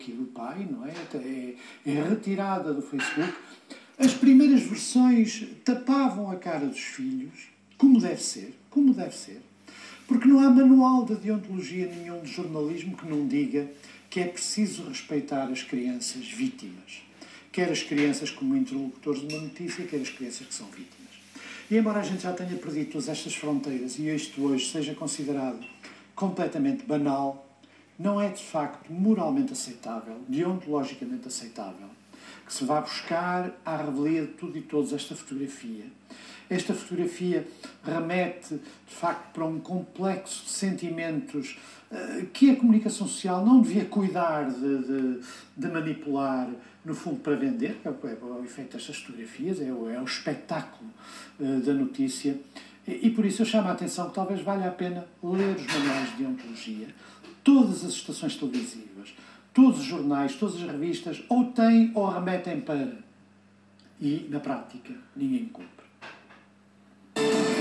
aqui do pai, não é? É retirada do Facebook. As primeiras versões tapavam a cara dos filhos, como deve ser, porque não há manual de deontologia nenhum de jornalismo que não diga que é preciso respeitar as crianças vítimas, quer as crianças como interlocutores de uma notícia, quer as crianças que são vítimas. E embora a gente já tenha perdido todas estas fronteiras e isto hoje seja considerado completamente banal, não é de facto moralmente aceitável, deontologicamente aceitável, que se vá buscar à revelia de tudo e todos esta fotografia. Esta fotografia remete, de facto, para um complexo de sentimentos que a comunicação social não devia cuidar de manipular, no fundo, para vender, que é o efeito destas fotografias, é o espetáculo da notícia. E por isso eu chamo a atenção que talvez valha a pena ler os manuais de deontologia, todas as estações televisivas, todos os jornais, todas as revistas, ou têm ou remetem para. E, na prática, ninguém cumpre.